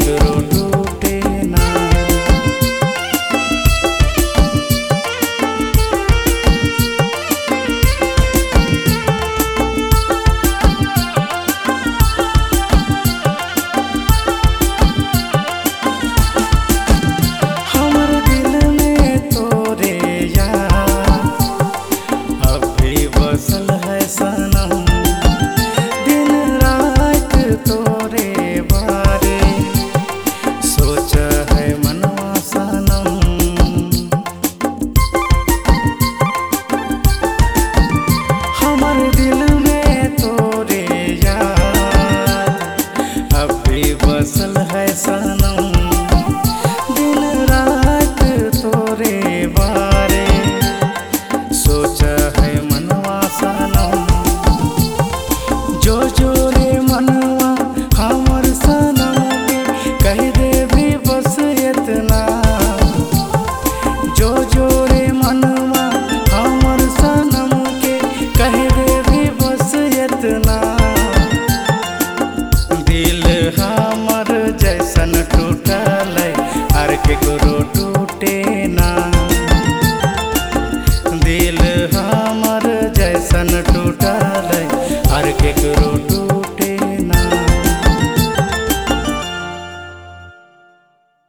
केकरो टूटे ना। हमर दिल में तोरे यार अब भी बसल है सनम, दिन रात तोरे बारे सोच है मनवा सनम। हमर दिल में तोरे यार अब भी बसल है सनम, दिन रात तोरे बारे सोच है मनवा सनम। जो जोरे मनवा हमर सनम के कह दे भी बस इतना, जो जोरे मनवा हमर सनम के कह दे भी बस इतना। दिल हमर जैसन टूटल हर केकरो टूटे ना। दिल हमर जैसन टूटल हर केकरो